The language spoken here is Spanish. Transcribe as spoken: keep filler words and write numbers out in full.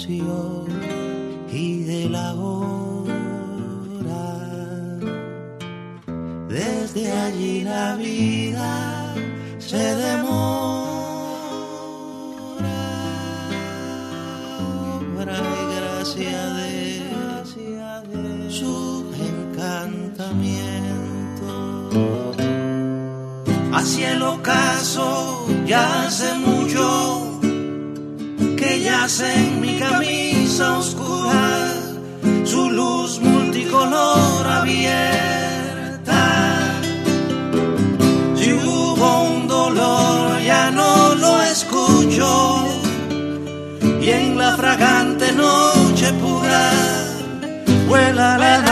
ilusión y de la hora. Desde allí la vida se demora. Obra y gracia de su encantamiento. Hacia el ocaso ya hace mucho que yace en mi camisa oscura su luz multicolor abierta. Si hubo un dolor ya no lo escucho, y en la fragante noche pura vuela la